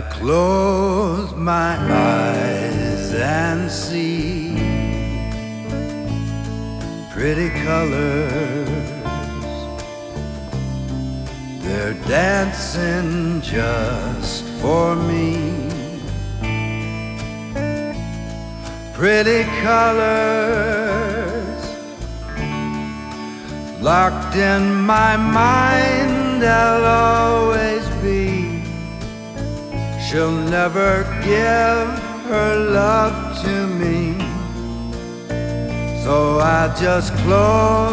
close my eyes and see pretty colors. They're dancing just for me. Pretty colors locked in my mind, I'll always be. She'll never give her love to me, so I just close